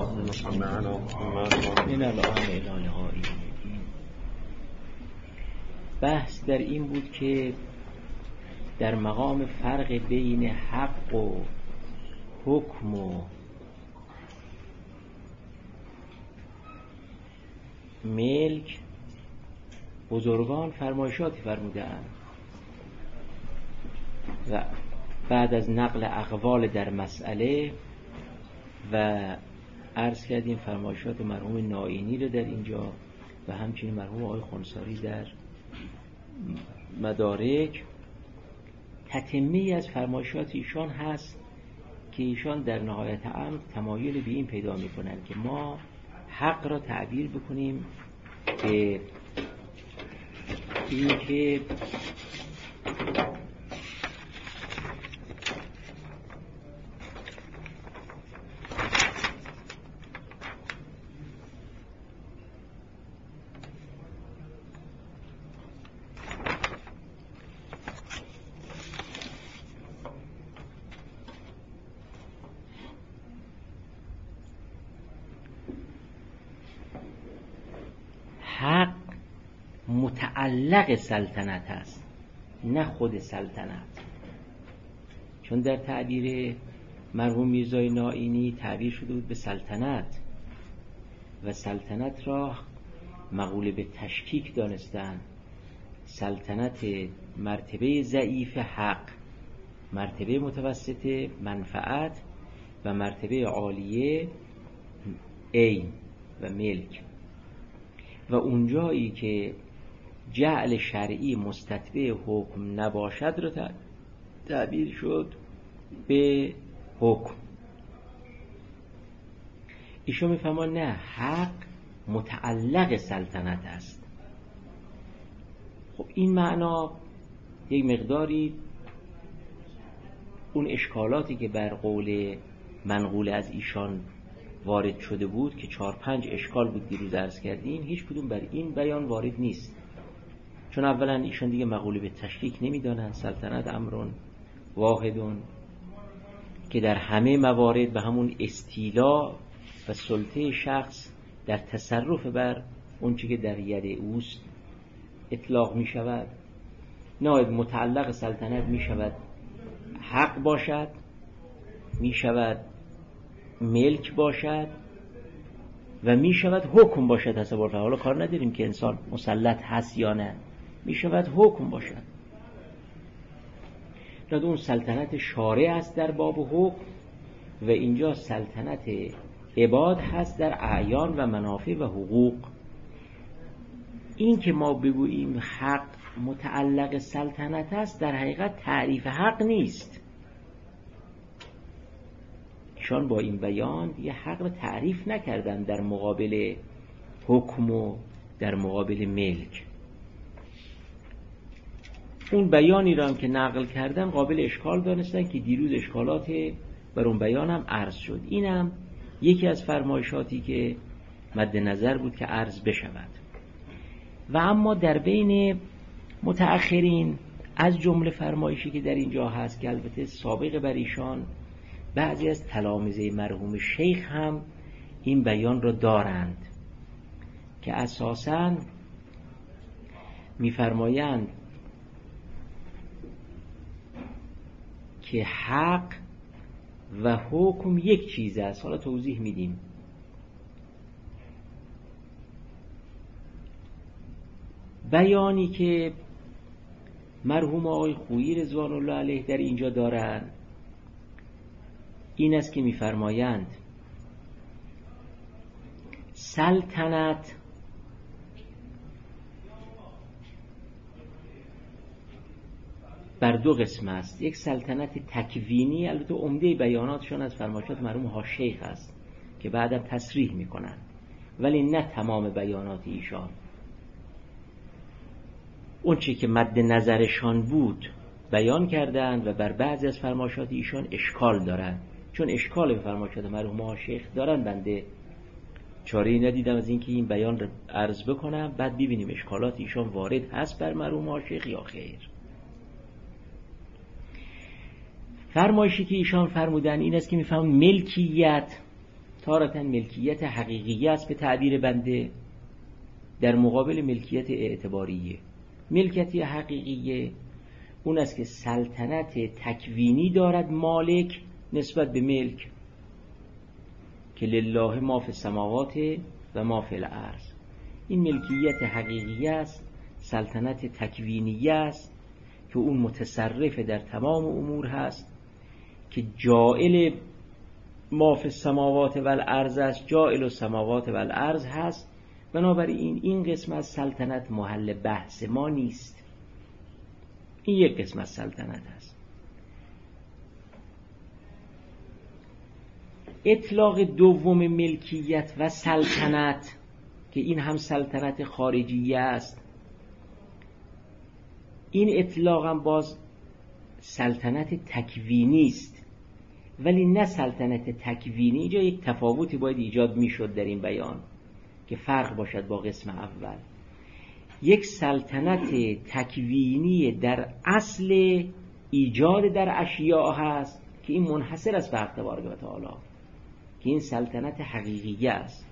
اللهم صل علی محمد. من الان الهی. بحث در این بود که در مقام فرق بین حق و حکم و ملک بزرگان فرمایشاتی فرمودند و بعد از نقل اقوال در مسئله و عرض کردیم فرمایشات مرحوم نائینی رو در اینجا و همچنین مرحوم آقای خنثاری در مدارک، تتمه‌ای از فرمایشات ایشان هست که ایشان در نهایت امر تمایل به این پیدا می‌کنند که ما حق را تعبیر بکنیم به این که حق متعلق سلطنت است نه خود سلطنت، چون در تعبیر مرحوم میرزای نائینی تعبیر شده بود به سلطنت و سلطنت را مقوله به تشکیک دانستن. سلطنت مرتبه ضعیف حق، مرتبه متوسط منفعت و مرتبه عالیه عین و ملک، و اونجایی که جعل شرعی مستتبع حکم نباشد رو تعبیر شد به حکم. ایشون میفهمن نه، حق متعلق سلطنت است. خب این معنا یک مقداری اون اشکالاتی که بر قول منقول از ایشان وارد شده بود که 4-5 اشکال بود دیروز عرض کردیم، هیچ کدوم بر این بیان وارد نیست. چون اولا ایشان دیگه مقوله به تشکیک نمیدانند، سلطنت امرون واحدون که در همه موارد به همون استیلا و سلطه شخص در تصرف بر اون چی که در ید اوست اطلاق می شود. نه، متعلق سلطنت می شود حق باشد، می شود ملک باشد و می شود حکم باشد. حسب عرف حالا کار نداریم که انسان مسلط هست یا نه، می شود حکم باشد. لذا اون سلطنت شارع است در باب حکم و اینجا سلطنت عباد هست در اعیان و منافع و حقوق. این که ما بگوییم حق متعلق سلطنت است در حقیقت تعریف حق نیست. ایشان با این بیان یه حق رو تعریف نکردن در مقابل حکم و در مقابل ملک. اون بیانی را هم که نقل کردن قابل اشکال دانستن که دیروز اشکالات بر اون بیان هم عرض شد. اینم یکی از فرمایشاتی که مد نظر بود که عرض بشود. و اما در بین متأخرین از جمله فرمایشی که در اینجا هست که البته سابق بر ایشان بعضی از تلامذه مرحوم شیخ هم این بیان را دارند که اساساً می‌فرمایند که حق و حکم یک چیز است. حالا توضیح میدیم. بیانی که مرحوم آقای خویی رضوان الله علیه در اینجا دارند این است که می‌فرمایند سلطنت بر دو قسم است. یک سلطنت تکوینی، البته عمده بیاناتشون از فرمایشات مرحوم ها شیخ است که بعدم تصریح میکنن، ولی نه تمام بیانات ایشان. اون چی که مد نظرشان بود بیان کردند و بر بعضی از فرمایشات ایشان اشکال دارند. چون اشکال به فرمایشات مرحوم ها شیخ دارن، بنده چاره‌ای ندیدم از اینکه این بیان رو عرض بکنم بعد ببینیم اشکالات ایشان وارد هست بر مرحوم ها شیخ یا خیر. فرمایشی که ایشان فرمودن این است که میفهمون ملکیت تارة ملکیت حقیقیه است به تعبیر بنده در مقابل ملکیت اعتباریه. ملکیت حقیقیه اون است که سلطنت تکوینی دارد مالک نسبت به ملک، که لله ما فی السماوات و ما فی الارض. این ملکیت حقیقیه است، سلطنت تکوینیه است که اون متصرف در تمام امور هست، که جائل ما فی السماوات و الارض است، جائل السماوات و الارض هست. بنابراین این قسم از سلطنت محل بحث ما نیست. این یک قسم از سلطنت است. اطلاق دوم ملکیت و سلطنت که این هم سلطنت خارجیه است، این اطلاق هم باز سلطنت تکوینی است، ولی نه سلطنت تکوینی. اینجا یک تفاوتی باید ایجاد میشد در این بیان که فرق باشد با قسم اول. یک سلطنت تکوینی در اصل ایجاد در اشیاء هست که این منحصر است به حق تبارک و تعالی، که این سلطنت حقیقیه است.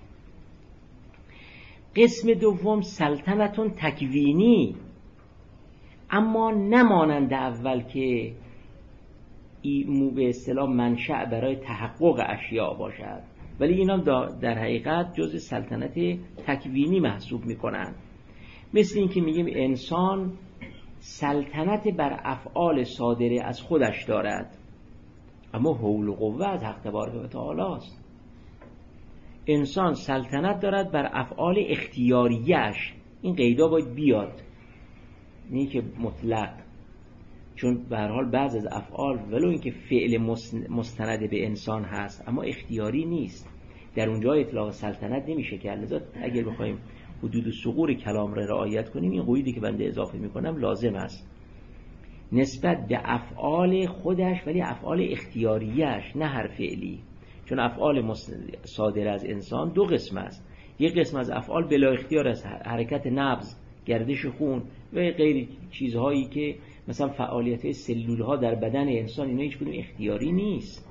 قسم دوم سلطنتون تکوینی، اما نمانند اول که به اصطلاح منشأ برای تحقق اشیاء باشد، ولی اینا در حقیقت جزء سلطنت تکوینی محسوب میکنن. مثل این که میگیم انسان سلطنت بر افعال صادره از خودش دارد، اما حول و قوه از حق تبارک و تعالی است. انسان سلطنت دارد بر افعال اختیاریش. این قیدا باید بیاد، نه که مطلق، چون به هر حال بعض از افعال ولو اینکه فعل مستند به انسان هست اما اختیاری نیست، در اونجا اطلاق سلطنت نمیشه کرد. لذا اگر بخوایم حدود و ثغور کلام را رعایت کنیم، این قیدی که بنده اضافه میکنم لازم است نسبت به افعال خودش، ولی افعال اختیاریش، نه هر فعلی. چون افعال صادر از انسان دو قسم است. یک قسم از افعال بلا اختیار است، حرکت نبض، گردش خون و غیر چیزهایی که مثلا فعالیت سلول ها در بدن انسان، اینا هیچ کدوم اختیاری نیست،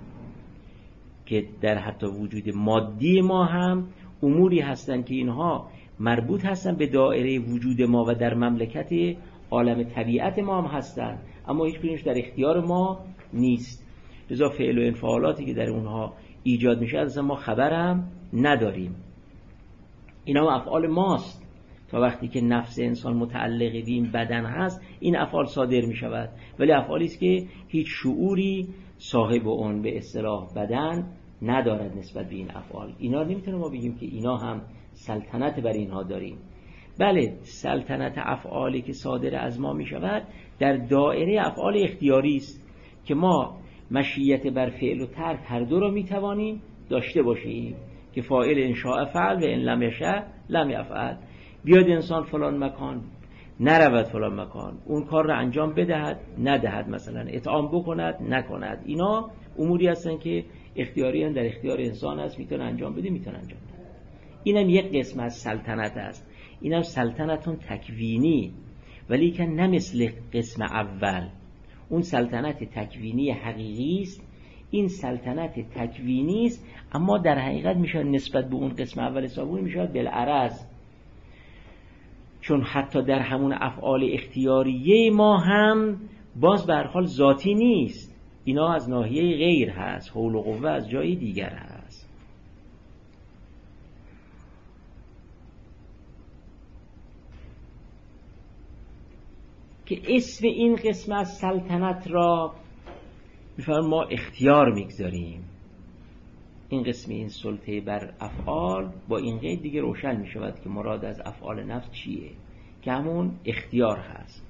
که در حتی وجود مادی ما هم اموری هستند که اینها مربوط هستن به دایره وجود ما و در مملکت عالم طبیعت ما هم هستن، اما هیچ کدومش در اختیار ما نیست. لذا فعل و انفعالاتی که در اونها ایجاد میشه اصلا ما خبرم نداریم. اینا افعال ماست. تا وقتی که نفس انسان متعلق به این بدن هست، این افعال صادر می شود، ولی افعالی است که هیچ شعوری صاحب اون به اصطلاح بدن ندارد نسبت به این افعال. اینا نمیتونیم ما بگیم که اینا هم سلطنت بر اینها داریم. بله، سلطنت افعالی که صادر از ما می شود در دایره افعال اختیاری است که ما مشیت بر فعل و ترک هر دو را می توانیم داشته باشیم، که فاعل ان شاء فعل و ان لم یشاء لم یفعل. بیاد انسان فلان مکان، نرود فلان مکان، اون کار را انجام بدهد ندهد، مثلا اطعام بکند نکند. اینا اموری هستن که اختیاری هم در اختیار انسان است، میتونه انجام بده، میتونه انجام بده. اینم یک قسم از سلطنت است. اینم سلطنتون تکوینی، ولی که نه مثل قسم اول. اون سلطنت تکوینی حقیقی است، این سلطنت تکوینی است، اما در حقیقت میشه نسبت به اون قسم اول حسابون میشه بالعرض، چون حتی در همون افعال اختیاریه ما هم باز به هر حال ذاتی نیست. اینا از ناحیه غیر هست، حول و قوه از جای دیگر هست. که اسم این قسم از سلطنت را می‌فرماییم ما اختیار میگذاریم. این قسم این سلطه بر افعال با این قید دیگه روشن می شود که مراد از افعال نفس چیه، که همون اختیار هست.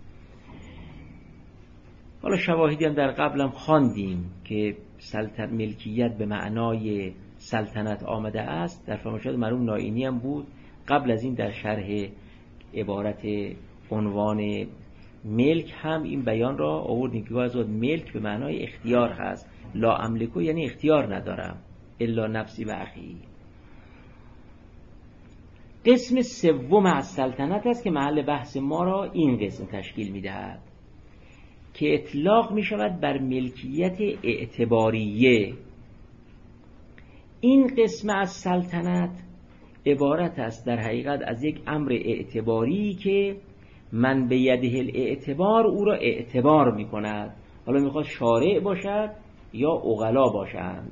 حالا شواهدی هم در قبلم خواندیم که سلطنت ملکیت به معنای سلطنت آمده است. در فرمایشات مرحوم نائینی هم بود. قبل از این در شرح عبارت عنوان ملک هم این بیان را آوردیم که از ملک به معنای اختیار هست. لا املکو یعنی اختیار ندارم الا نفسی و اخی. قسم سوم از سلطنت است که محل بحث ما را این قسم تشکیل می‌دهد، که اطلاق می‌شود بر ملکیت اعتباریه. این قسم از سلطنت عبارت است در حقیقت از یک امر اعتباری که من به یده الاعتبار او را اعتبار می کند. حالا میخواد شارع باشد یا عقلا باشند.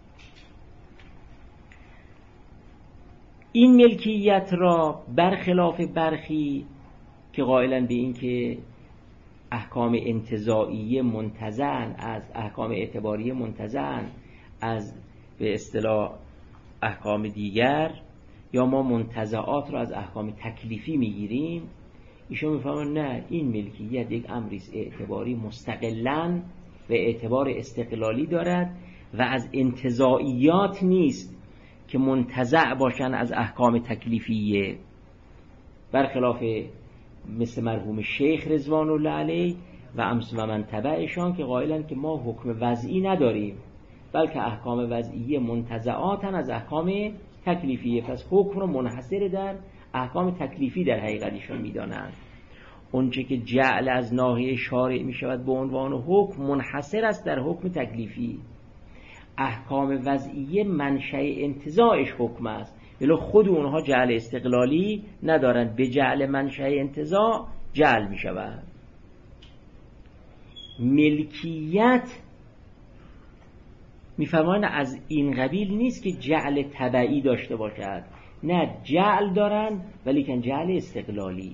این ملکیت را برخلاف برخی که قائلن به این که احکام انتزاعیه منتزعن از احکام اعتباریه منتزعن از به اصطلاح احکام دیگر، یا ما منتزعات را از احکام تکلیفی میگیریم، ایشون میفهمن نه، این ملکیت یک امریست اعتباری مستقلاً و اعتبار استقلالی دارد و از انتزاعیات نیست که منتزع باشن از احکام تکلیفیه، برخلاف مثل مرحوم شیخ رضوان الله علیه و امثال من تبعشان که قائلن که ما حکم وضعی نداریم بلکه احکام وضعیه منتزعاتن از احکام تکلیفیه، پس حکم رو منحصر در احکام تکلیفی در حقیقتشون میدانند. اونچه که جعل از ناحیه شارع می شود به عنوان حکم منحصر است در حکم تکلیفی. احکام وضعیه منشأ انتزاعش حکم است، ولی خود اونها جعل استقلالی ندارند، به جعل منشأ انتزاع جعل می شود. ملکیت میفرمایند از این قبیل نیست که جعل تبعی داشته باشد، نه، جعل دارند ولی که جعل استقلالی.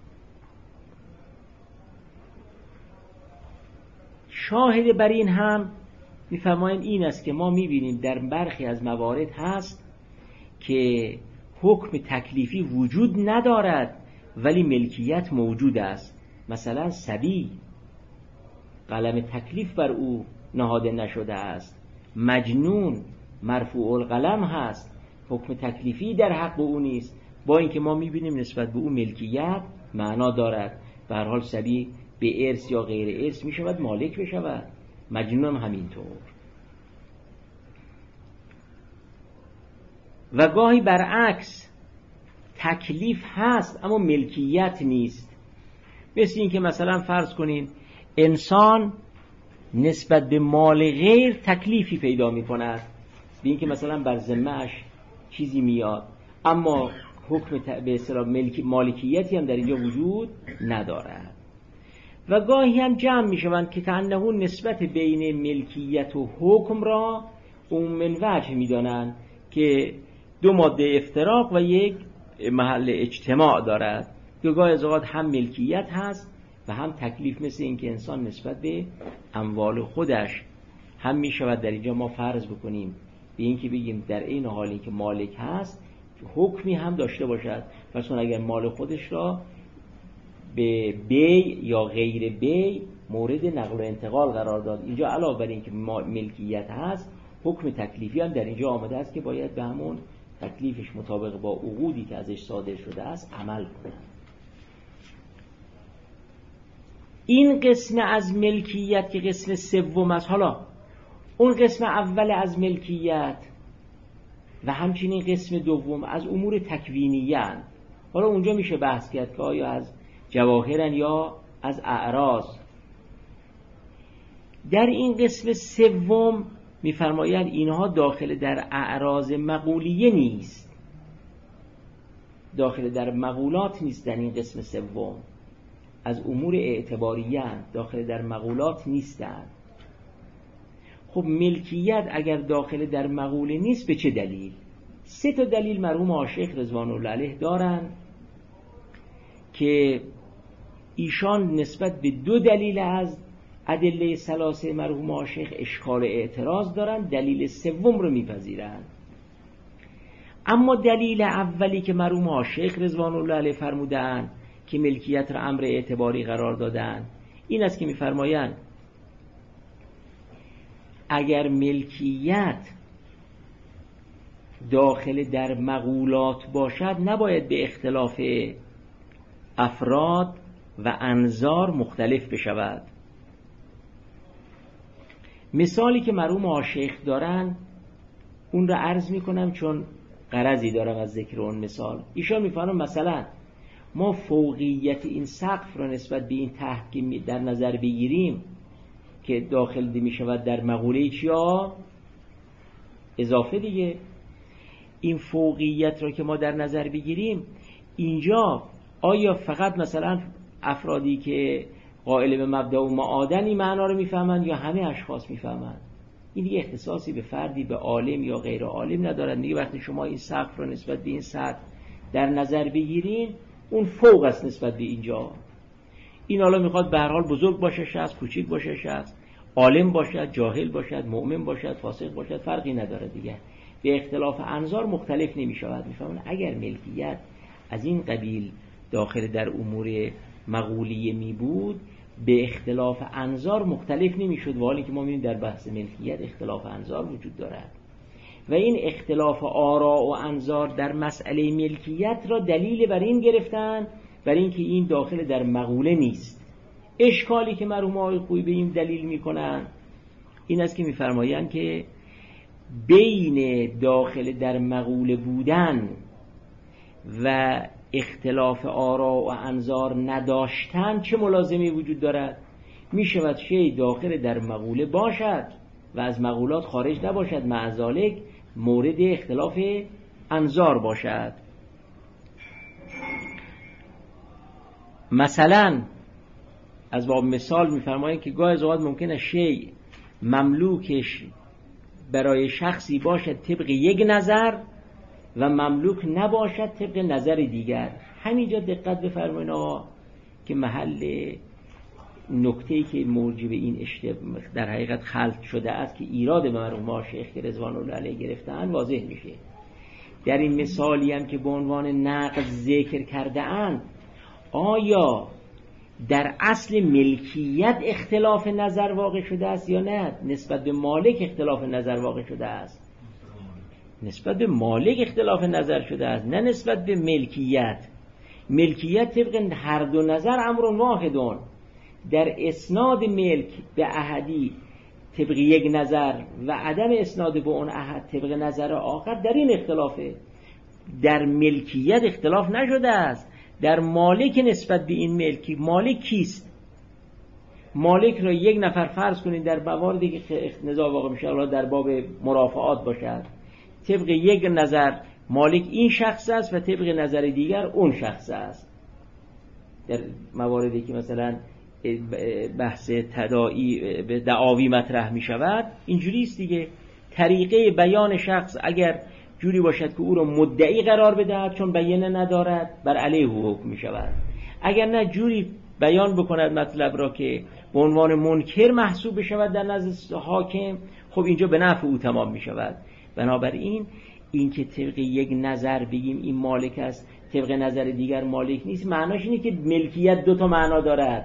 شاهد بر این هم میفرمایند این است که ما میبینیم در برخی از موارد هست که حکم تکلیفی وجود ندارد ولی ملکیت موجود است. مثلا صبی قلم تکلیف بر او نهاده نشده است، مجنون مرفوع القلم هست، حکم تکلیفی در حق او نیست، با اینکه ما میبینیم نسبت به او ملکیت معنا دارد. به هر حال صبی به ارث یا غیر ارث میشود مالک بشود، مجنون هم همینطور. و گاهی برعکس تکلیف هست اما ملکیت نیست، مثل این که مثلا فرض کنین انسان نسبت به مال غیر تکلیفی پیدا می کند، به این که مثلا بر ذمه‌اش چیزی میاد اما حکم به اصطلاح مالکیتی هم در اینجا وجود ندارد. و گاهی هم جمع می شوند که کأنه نسبت بین ملکیت و حکم را من وجه می دانند که دو ماده افتراق و یک محل اجتماع دارد، که گاهی از اوقات هم ملکیت هست و هم تکلیف، مثل این که انسان نسبت به اموال خودش هم می شود در اینجا ما فرض بکنیم به این که بگیم در این حالی که مالک هست حکمی هم داشته باشد. مثلا اگر مال خودش را به بی یا غیر بی مورد نقل و انتقال قرار داد، اینجا علاوه بر این که ملکیت هست حکم تکلیفی هم در اینجا آمده است که باید به همون تکلیفش مطابق با عقودی که ازش صادر شده است عمل کنه. این قسم از ملکیت که قسم سوم است، حالا اون قسم اول از ملکیت و همچنین قسم دوم از امور تکوینیه اند. حالا اونجا میشه بحث کرد که آیا از جواهرن یا از اعراض. در این قسم سوم میفرمایند اینها داخل در اعراض مقولیه نیست، داخل در مقولات نیست. در این قسم سوم از امور اعتباریه داخل در مقولات نیستند. خب ملکیت اگر داخل در مقوله نیست به چه دلیل؟ 3 تا دلیل مرحوم آشیخ رضوان الله علیه دارند که ایشان نسبت به 2 دلیل از ادله ثلاثه مرحوم آشیخ اشکال اعتراض دارند، دلیل سوم رو میپذیرند. اما دلیل اولی که مرحوم آشیخ رضوان الله علیه فرمودند که ملکیت را امر اعتباری قرار دادن این است که میفرمایند اگر ملکیت داخل در مقولات باشد نباید به اختلاف افراد و انظار مختلف بشود. مثالی که مرحوم آشیخ دارن اون را عرض میکنم چون غرضی دارم از ذکر اون مثال. ایشان میفرمایند مثلا ما فوقیت این سقف را نسبت به این تحت در نظر بگیریم که داخل می شود در مقوله چیا؟ اضافه دیگه. این فوقیت را که ما در نظر بگیریم اینجا آیا فقط مثلا افرادی که قائل به مبدأ و معادن این معنا رو میفهمند یا همه اشخاص میفهمند؟ این دیگه اختصاصی به فردی، به عالم یا غیر عالم ندارد دیگه. وقتی شما این سقف رو نسبت به این سطح در نظر بگیرین اون فوق است نسبت به اینجا. این حالا میخواد به هر حال بزرگ باشه شخص، کوچیک باشه شخص، عالم باشد، جاهل باشد، مؤمن باشد، فاسق باشد، فرقی نداره دیگه. به اختلاف انظار مختلف نمیشود. میفهمن اگر ملکیت از این قبیل داخل در امور مقولیه می بود به اختلاف انظار مختلف نمیشد، و حالی که ما می‌بینیم در بحث ملکیت اختلاف انظار وجود دارد و این اختلاف آراء و انظار در مسئله ملکیت را دلیل بر این گرفتن برای اینکه این داخل در مقوله نیست. اشکالی که مرحوم آقای خویی به این دلیل میکنن این است که میفرمایند که بین داخل در مقوله بودن و اختلاف آراء و انظار نداشتن چه ملازمی وجود دارد؟ میشود شیء داخل در مقوله باشد و از مقولات خارج نباشد، مع ذالک مورد اختلاف انظار باشد. مثلا از باب مثال میفرمایند که گاهی از اوقات ممکنه شیء مملوکش برای شخصی باشد طبق یک نظر و مملوک نباشد طبق نظر دیگر. همینجا دقت بفرمایید آقا که محل نکته‌ای که موجب این در حقیقت خلط شده است که ایراد به مرحوم شیخ که رضوان الله علیه گرفتن واضح میشه. در این مثالی هم که به عنوان نقض ذکر کرده اند، آیا در اصل ملکیت اختلاف نظر واقع شده است یا نه؟ نسبت به مالک اختلاف نظر واقع شده است. نسبت به مالک اختلاف نظر شده است، نه نسبت به ملکیت. ملکیت طبق هر دو نظر امر واحدون. در اسناد ملک به احدی طبق یک نظر و عدم اسناد به اون احد طبق نظر آخر در این اختلافه. در ملکیت اختلاف نشده است. در مالک نسبت به این ملکی، مالک کیست؟ مالک را یک نفر فرض کنید در مواردی که نزاع واقع میشه، الله در باب مرافعات باشد، طبق یک نظر مالک این شخص است و طبق نظر دیگر اون شخص است. در مواردی که مثلا بحث تداعی به دعاوی مطرح می شود اینجوری است دیگه. طریقه بیان شخص اگر جوری باشد که او را مدعی قرار بدهد چون بیانه ندارد بر علیه حکم می شود. اگر نه جوری بیان بکند مطلب را که به عنوان منکر محسوب بشود در نزد حاکم، خب اینجا به نفع او تمام می شود. بنابراین این که طبق یک نظر بگیم این مالک است طبق نظر دیگر مالک نیست، معناش اینه که ملکیت دو تا معنا دارد.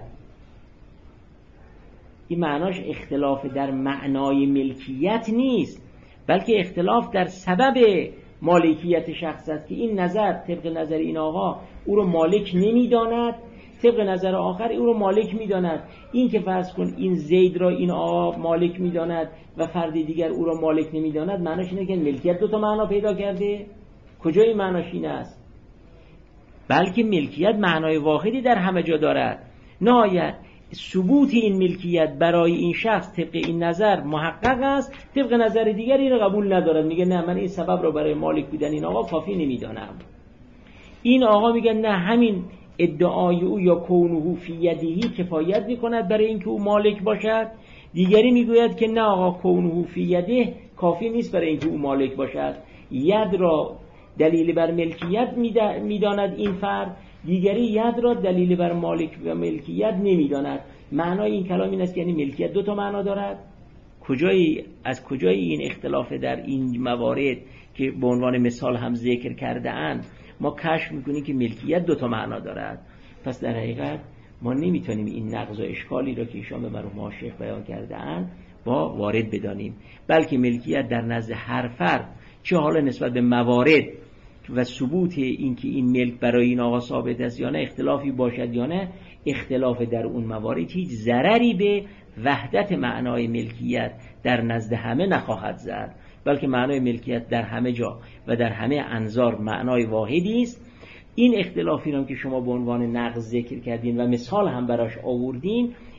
این معناش اختلاف در معنای ملکیت نیست، بلکه اختلاف در سبب مالکیت شخص است که این نظر طبق نظر این آقا او رو مالک نمیداند، طبق نظر آخر او رو مالک میداند. این که فرض کن این زید را این آقا مالک میداند و فرد دیگر او را مالک نمیداند، معناش اینه که ملکیت دو تا معنا پیدا کرده. کجا این معناش این است؟ بلکه ملکیت معنای واحدی در همه جا دارد. نهایت ثبوت این ملکیت برای این شخص طبق این نظر محقق است، طبق نظر دیگری را قبول ندارد، میگه نه من این سبب را برای مالک بودن این آقا کافی نمیدانم. این آقا میگه نه همین ادعای او یا کونه فی یدهی کفایت میکند برای اینکه او مالک باشد. دیگری میگوید که نه آقا کونه فی یده کافی نیست برای اینکه او مالک باشد. ید را دلیل بر ملکیت میداند این فرد، دیگری ید را دلیل بر مالک و ملکیت نمیداند. معنای این کلام این است که یعنی ملکیت دو تا معنا دارد. از کجای این اختلاف در این موارد که به عنوان مثال هم ذکر کرده اند ما کشف میکنیم که ملکیت دو تا معنا دارد؟ پس در حقیقت ما نمیتونیم این نقض و اشکالی را که ایشان به مرحوم شیخ بیان کرده اند با وارد بدانیم، بلکه ملکیت در نزد هر فرد چه حالا نسبت به موارد و ثبوت این که این ملک برای این آقا ثابت است یا نه اختلافی باشد یا نه، اختلاف در اون موارد هیچ ضرری به وحدت معنای ملکیت در نزد همه نخواهد زد، بلکه معنای ملکیت در همه جا و در همه انظار معنای واحدی است. این اختلافی را که شما به عنوان نقض ذکر کردین و مثال هم براش آوردین،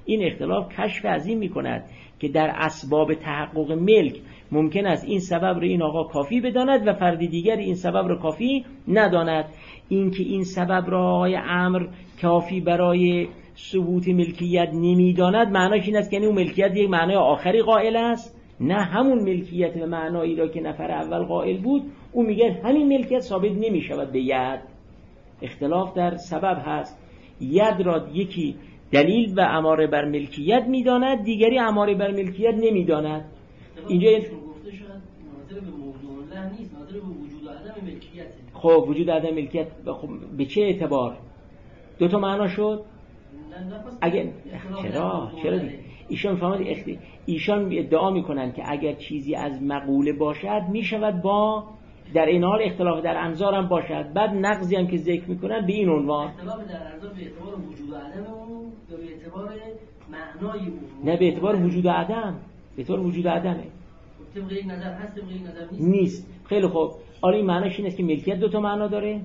این اختلاف کشف از این میکند که در اسباب تحقق ملک ممکن است این سبب رو این آقا کافی بداند و فرد دیگر این سبب رو کافی نداند. این که این سبب را آقای عمرو کافی برای ثبوت ملکیت نمیداند معناش این است که اون ملکیت یک معنای آخری قائل است؟ نه، همون ملکیت به معنایی را که نفر اول قائل بود او میگه همین ملکیت ثابت نمیشود به ید. اختلاف در سبب هست. ید را یکی دلیل و اماره بر ملکیت میداند، دیگری اماره بر ملکیت نمیداند. اینجا گفته شد ناظر به موضوع الله نیست، ناظر به وجود و عدم ملکیت. خب وجود و عدم ملکیت به چه اعتبار؟ دو تا معنا شد. اگر چرا ایشان فهمید ایشان ادعا میکنن که اگر چیزی از مقوله باشد میشود با در این حال اختلاف در انظار هم باشد. بعد نقضی هم که ذکر میکنن به این عنوان اختلاف در انظار به اعتبار وجود و عدم اون یا به اعتبار معنای اون؟ نه، به اعتبار وجود و عدم. به اعتبار وجود و عدمه. طبق یک نظر هست، طبق یک نظر نیست. خیلی خوب. آره این معناش این است که ملکیت دو تا معنا داره.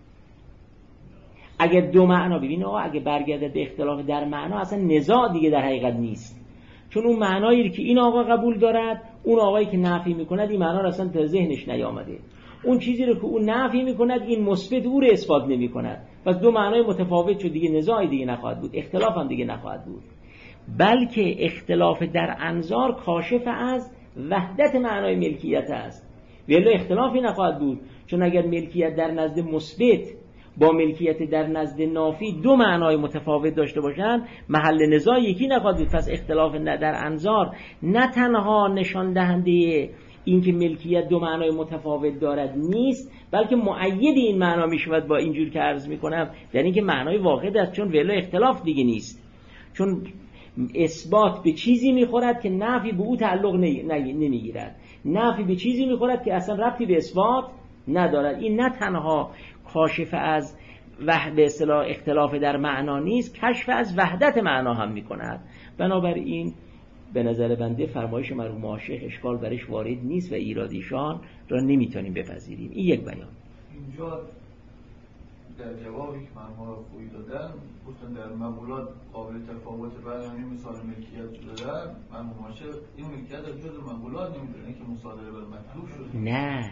اگر دو معنا ببین آقا، اگه برگرده به اختلاف در معنا اصلا نزاع دیگه در حقیقت نیست، چون اون معنایی که این آقا قبول دارد اون آقایی که نفی میکند این معنا رو اصلا تا ذهنش نیامده. اون چیزی رو که اون نفی میکند این مثبت او رو اثبات نمیکند. پس دو معنای متفاوت شد دیگه، نزاعی دیگه نخواهد بود، اختلاف هم دیگه نخواهد بود، بلکه اختلاف در انظار کاشف از وحدت معنای ملکیت است. ولی اختلافی نخواهد بود، چون اگر ملکیت در نزد مثبت با ملکیت در نزد نافی دو معنای متفاوت داشته باشند محل نزاع یکی نخواهد بود. پس اختلاف در انظار نه تنها نشان دهنده این که ملکیت دو معنای متفاوت دارد نیست، بلکه مؤید این معنا میشود با اینجور که عرض میکنم در این که معنای واحد است، چون ولی اختلاف دیگه نیست، چون اثبات به چیزی میخورد که نفی به او تعلق نمیگیرد، نفی به چیزی میخورد که اصلا ربطی به اثبات ندارد. این نه تنها کاشف از به اصطلاح اختلاف در معنا نیست، کشف از وحدت معنا هم میکند. بنابراین به نظر بنده فرمایش مرحوم عاشق اشکال برش وارد نیست و ایرادیشان را نمیتونیم بپذیریم. این یک بیان. اینجا در جوابی که مرحوم خویی دادن گفتن در مقولات قابل تفاوت بعد همین مثال ملکیت دادن، مرحوم عاشق این ملکیت در جزء مقولات نمیدونن که مصادره بر مطلوب شده. نه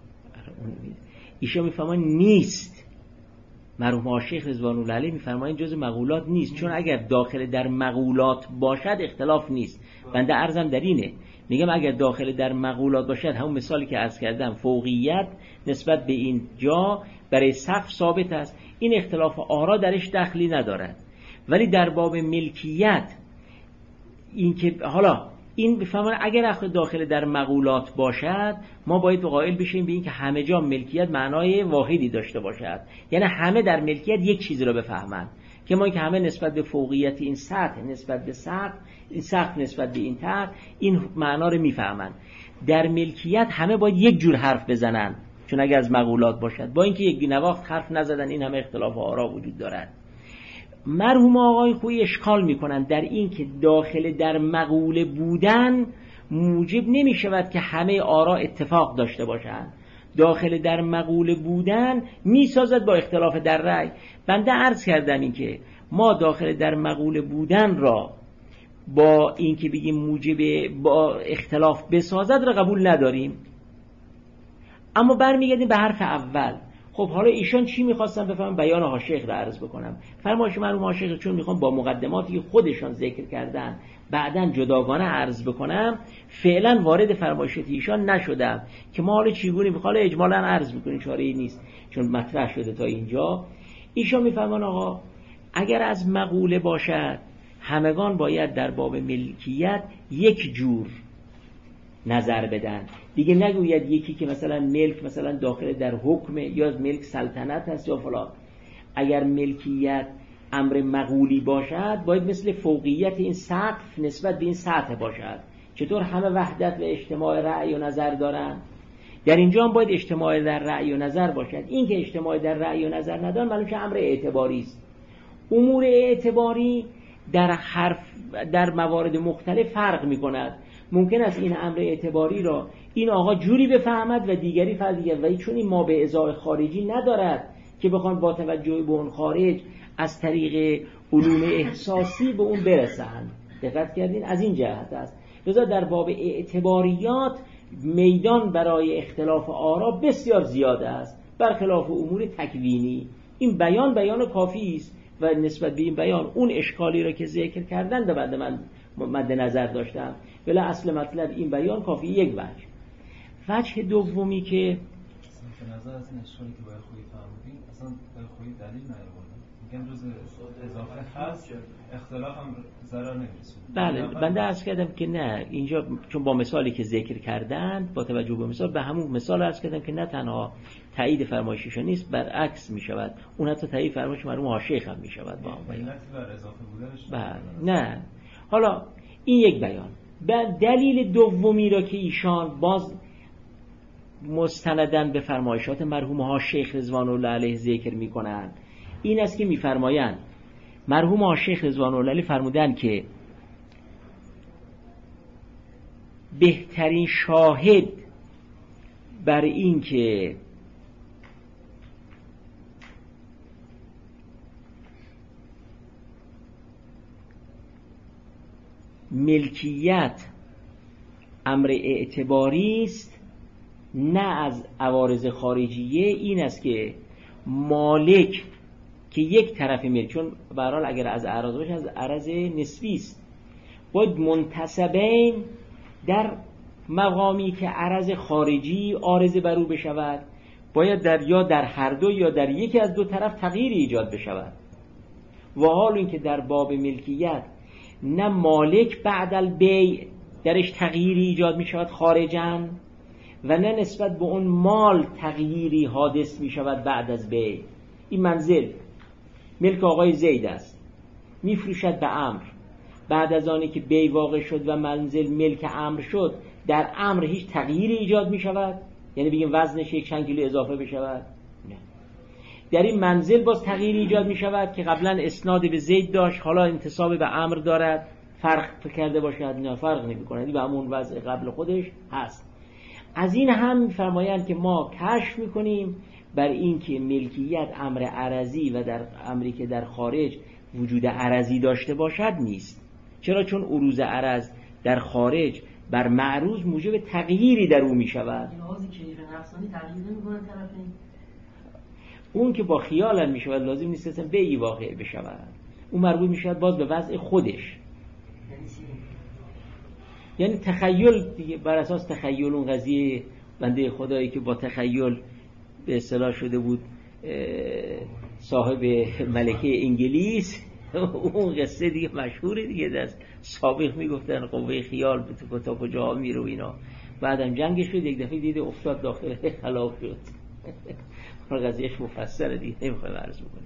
ایشون میفهمن نیست. مرحوم عاشق رضوان الله علیه میفرمایند جزء مقولات نیست، چون اگر داخل در مقولات باشد اختلاف نیست. بنده عرضم در اینه، میگم اگر داخل در مقولات باشد همون مثالی که عرض کردم فوقیت نسبت به این جا برای سقف ثابت است، این اختلاف آرا درش دخلی ندارد. ولی در باب ملکیت این که حالا این بفهمن اگر داخل در مقولات باشد ما باید قائل بشیم به این که همه جا ملکیت معنای واحدی داشته باشد، یعنی همه در ملکیت یک چیز رو بفهمن که ما که همه نسبت به فوقیت این سطح نسبت به سقف، این سقف نسبت به این طرح این معنا رو میفهمن. در ملکیت همه باید یک جور حرف بزنن، چون اگر از مقولات باشد با اینکه یک نواخت حرف نزدن این همه اختلاف آرا وجود دارد. مرحوم آقای خویی اشکال میکنن در این که داخل در مقوله بودن موجب نمی شود که همه آرا اتفاق داشته باشند. داخل در مقوله بودن می سازد با اختلاف در رأی. بنده عرض کردم این که ما داخل در مقوله بودن را با این که بگیم موجب با اختلاف بسازد را قبول نداریم. اما برمیگردیم به حرف اول. خب حالا ایشان چی میخواستن بفهمن؟ بیان عاشق را عرض بکنم. فرمایش مرحوم عاشق چون میخوام با مقدماتی که خودشان ذکر کردن بعداً جداگانه عرض بکنم، فعلا وارد فرمایشات ایشان نشدم که ما حالا چگونه میخوام اجمالاً عرض میکنیم، چاره‌ای نیست چون مطرح شده تا اینجا. ایشان میفهمن آقا اگر از مقوله باشد همگان باید در باب ملکیت یک جور نظر بدن، دیگه نگوید یکی که مثلا ملک مثلا داخل در حکم یا ملک سلطنت هست یا فلان. اگر ملکیت امر مقولی باشد باید مثل فوقیت این سقف نسبت به این سطح باشد. چطور همه وحدت و اجتماع رأی و نظر دارن، در اینجا هم باید اجتماع در رأی و نظر باشد. این که اجتماع در رأی و نظر ندارن معلوم که امر اعتباری است. امور اعتباری در موارد مختلف فرق می‌کند. ممکن است این امر اعتباری را این آقا جوری بفهمد و دیگری فهمد، و چون این ما به ازای خارجی ندارد که بخوان با توجه به اون خارج از طریق علوم احساسی به اون برسن. دقت کردین؟ از این جهت است. لذا در باب اعتباریات میدان برای اختلاف آرا بسیار زیاد است، برخلاف امور تکوینی. این بیان کافی است و نسبت به این بیان اون اشکالی را که ذکر کردن در بعد من مد نظر داشتم، ولی اصل مطلب این بیان کافی. یک وجه دومی که به نظر از این اشکالی که باید خویی فرمودین اصلا باید خویی دلیل نیاوردن، میگن جز اضافه هست، اختلاف هم ضرر نمیرسونه. بله، بنده عرض کردم که نه، اینجا چون با مثالی که ذکر کردن، با توجه به مثال، به همون مثال عرض کردم که نه تنها تایید فرمایششون نیست، برعکس می شود، اون حتی تایید فرمایش مرحوم حاشیخ هم می شود با اون بیان. بر اضافه بودنش بله، نه. حالا این یک بیان. بعد دلیل دومی را که ایشان باز مستندن به فرمایشات مرحوم حاشیخ رضوان الله علیه ذکر می کنند، این است که می فرمایند مرحوم حاشیخ رضوان الله علیه فرمودند که بهترین شاهد بر این که ملکیت امر اعتباری است نه از عوارض خارجیه، این است که مالک که یک طرف ملک، چون به هر حال اگر از اعراض باشه از عرض نسبی است، باید منتسبین در مقامی که عرض خارجی عارض بر او بشود، باید یا در هر دو یا در یکی از دو طرف تغییر ایجاد بشود. و حال این که در باب ملکیت نه مالک بعد البیع درش تغییری ایجاد می شود خارجاً و نه نسبت به اون مال تغییری حادث می شود بعد از بیع. این منزل ملک آقای زید است، می فروشد به عمرو، بعد از آنی که بیع واقع شد و منزل ملک عمرو شد، در عمرو هیچ تغییری ایجاد می شود؟ یعنی بگیم وزنش یک چند کیلو اضافه بشود؟ نه. در این منزل باز تغییری ایجاد می شود که قبلا اسناد به زید داشت، حالا انتساب به عمرو دارد، فرق کرده باشد؟ نه، فرق نمی کند، به همون وضع قبل خودش هست. از این هم فرمایند که ما کشف میکنیم بر این که ملکیت امر عرضی و در امری که در خارج وجود عرضی داشته باشد نیست. چرا؟ چون عروض عرض در خارج بر معروض موجب تغییری در او میشود. لحاظ کیف نفسانی تغییر نمیکنه طرفین. اون که با خیال میشود لازم نیست اصلا بیعی واقع بشود، اون مربوط میشود باز به وضع خودش. یعنی تخیل دیگه، بر اساس تخیل اون قضیه بنده خدایی که با تخیل به اصطلاح شده بود صاحب ملکه انگلیس، اون قصه دیگه مشهوره دیگه، دست سابق میگفتن قوه خیال به تا کجا میره و اینا. بعدم جنگ شد، یک دفعه دیده افتاد داخل هلاک شد. اون قضیهش مفصله دیگه، نمیخوایم عرض بکنیم.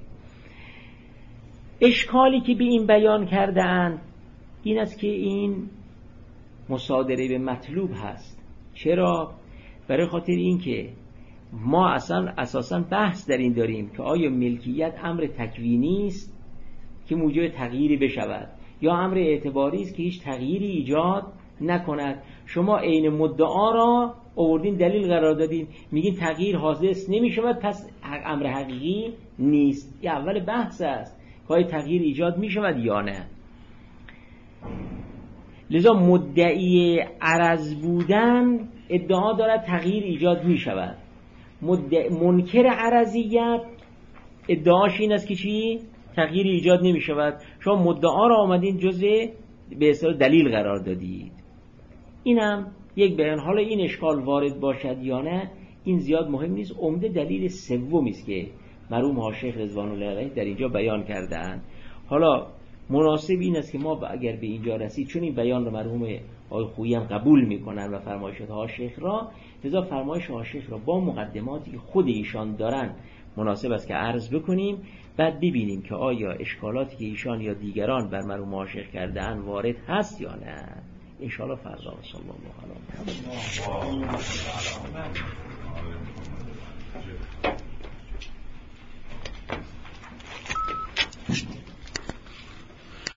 اشکالی که به این بیان کردن این است که این مصادره به مطلوب هست. چرا؟ برای خاطر این که ما اساساً بحث در این داریم که آیا ملکیت امر تکوینی است که موجب تغییری بشود یا امر اعتباری است که هیچ تغییری ایجاد نکند. شما عین مدعا را آوردین دلیل قرار دادین، میگین تغییر حادث نمیشود، پس امر حقیقی نیست. این اول بحث است که آیا تغییر ایجاد میشود یا نه. لذا مدعی عرض بودن ادعا دارد تغییر ایجاد می شود. منکر عرضیت ادعاش این است که چی؟ تغییر ایجاد نمی شود. شما مدعا را آمدین جزء به اصطلاح دلیل قرار دادید. اینم یک بیان. حالا این اشکال وارد باشد یا نه این زیاد مهم نیست. عمده دلیل سومی است که مرحوم حاشیخ رضوان الله علیه در اینجا بیان کرده‌اند. حالا مناسب این است که ما اگر به اینجا رسید، چون این بیان رو مرحوم آقای خویی هم قبول میکنن و فرمایشات حاشیخ را، لذا فرمایش حاشیخ را با مقدماتی که خود ایشان دارن مناسب است که عرض بکنیم، بعد ببینیم که آیا اشکالاتی که ایشان یا دیگران بر مرحوم حاشیخ کردن وارد هست یا نه. ان شاء الله فردا صلی الله علیه و آله.